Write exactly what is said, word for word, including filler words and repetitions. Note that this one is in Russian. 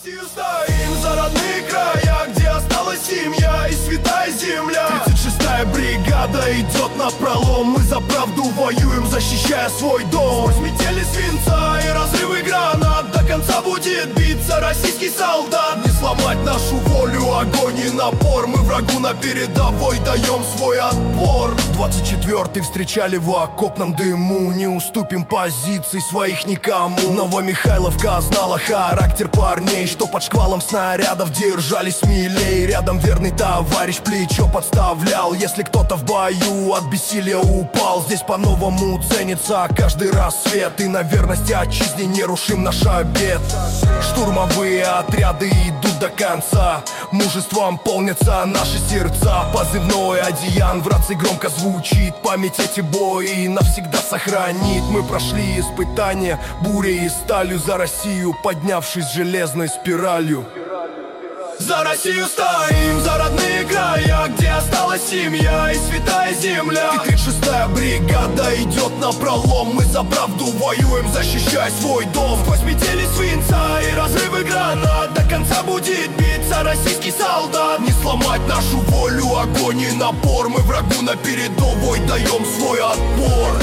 Россию стоим за родные края, где осталась семья и святая земля. Тридцать шестая бригада идет на пролом. Мы за правду воюем, защищая свой дом. Сквозь метели свинца и разрывы гранат до конца будет биться российский солдат. Не сломать нашу волю, огонь и напор. Мы врагу на передовой даем свой отпор. Двадцать четвёртый встречали в окопном дыму. Не уступим позиций своих никому. Новомихайловка знала характер парней, что под шквалом снарядов держались смелей. Рядом верный товарищ плечо подставлял, если кто-то в бою от бессилия упал. Здесь по-новому ценится каждый рассвет, и на верности отчизне не рушим наш обет. Штурмовые отряды идут до конца, мужеством полнятся наши сердца. Позывной Одеян в рации громко звучит, память эти бои навсегда сохранит. Мы прошли испытания бурей и сталью, за Россию поднявшись железной спиралью. За Россию стоим, за родные края, где осталась семья и святая земля. И тридцать шестая бригада идет на пролом. Мы за правду воюем, защищая свой дом. Сквозь метели свинца и разрывы гранат до конца будет биться российский солдат. Не сломать нашу волю, огонь и напор. Мы врагу на передовой даем свой отпор.